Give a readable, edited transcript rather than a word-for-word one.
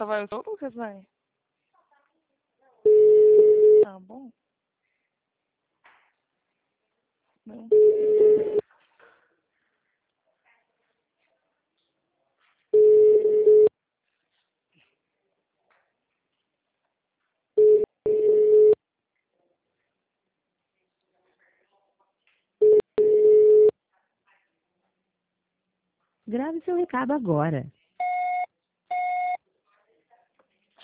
Só vai o seu, Lucas, vai? Tá bom. Não. Grave seu recado agora.